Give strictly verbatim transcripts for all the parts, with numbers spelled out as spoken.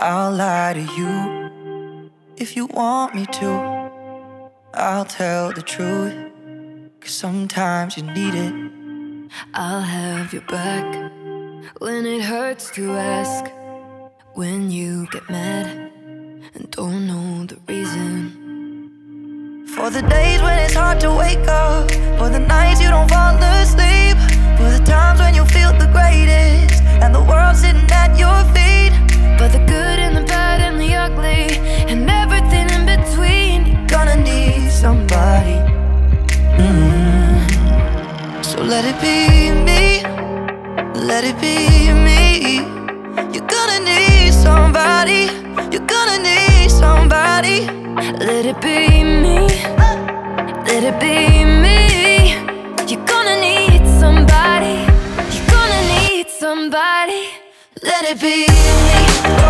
I'll lie to you if you want me to. I'll tell the truth, 'cause sometimes you need it. I'll have your back when it hurts to ask, when you get mad and don't know the reason. For the days when it's hard to wake up, for the nights you don't fall asleep, for the times when you feel the greatest and the world's sitting at your feet. For the good and the bad and the ugly and everything in between, you're gonna need somebody. mm. So let it be me, let it be me. You're gonna need somebody, you're gonna need somebody. Let it be me, let it be me. You're gonna need somebody, you're gonna need somebody. Let it be me. Oh,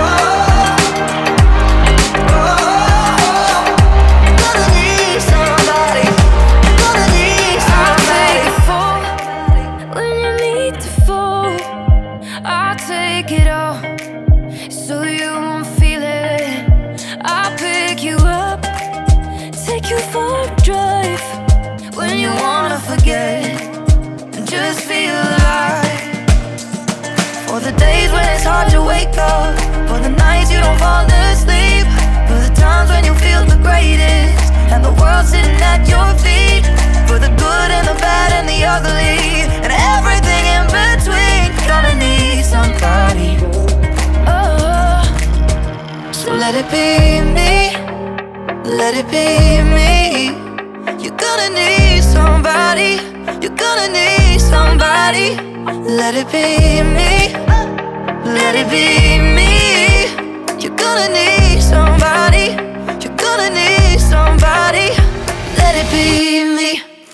oh, oh. You're gonna need somebody, you're gonna need somebody. I'll take a fall when you need to fall. I'll take it all so you won't feel it. I'll pick you up, take you for a drive when you wanna forget and just feel alive. For the days when it's hard to wake up, for the nights you don't fall asleep, for the times when you feel the greatest and the world's sitting at your feet. For the good and the bad and the ugly and everything in between, you're gonna need somebody. Oh, so let it be me, let it be me. You're gonna need somebody, you're gonna need somebody. Let it be me, let it be me. You're gonna need somebody, you're gonna need somebody. Let it be me.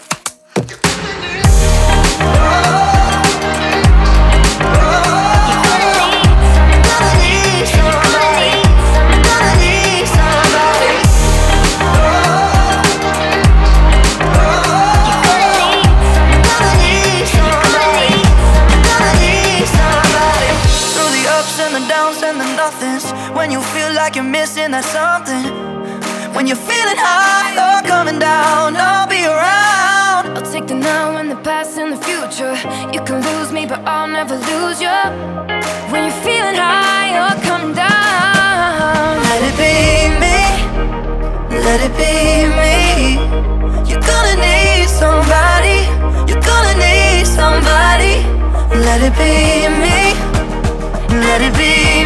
When you feel like you're missing that something, when you're feeling high or coming down, I'll be around. I'll take the now and the past and the future. You can lose me, but I'll never lose you. When you're feeling high or coming down, let it be me, let it be me. You're gonna need somebody, you're gonna need somebody. Let it be me, let it be me.